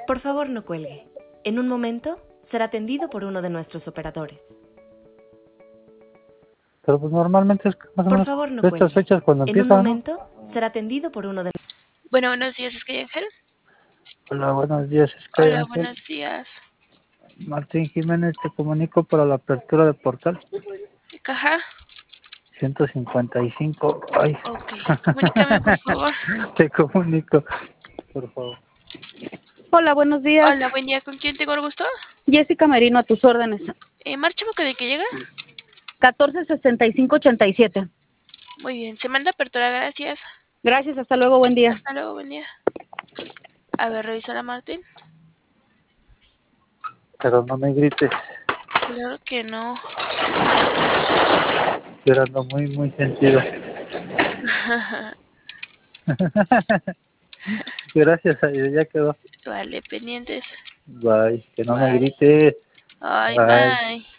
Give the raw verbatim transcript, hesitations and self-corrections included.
Por favor, no cuelgue. En un momento será atendido por uno de nuestros operadores. Pero pues normalmente es más o Por menos favor, no de estas cuelgue. fechas cuando En un empieza, ¿no? momento será atendido por uno de... Bueno, buenos días, es que Ángel. Hola, buenos días, es que Hola, Ángel. buenos días. Martín Jiménez, te comunico para la apertura de portal. ¿Qué caja? ciento cincuenta y cinco. Ay. Ok, comunícame, por favor. Te comunico, por favor. Hola, buenos días. Hola, buen día. ¿Con quién tengo el gusto? Jessica Merino, a tus órdenes. Eh, ¿Marcha de que llega? catorce sesenta y cinco ochenta y siete. Muy bien, se manda apertura, gracias. Gracias, hasta luego, buen día. Hasta luego, buen día. A ver, revisa la Martín. Pero no me grites. Claro que no. Yo ando muy, muy sentido. Gracias a Dios, ya quedó. Vale, pendientes. Bye, que no Bye. me grites. Ay, Bye. bye.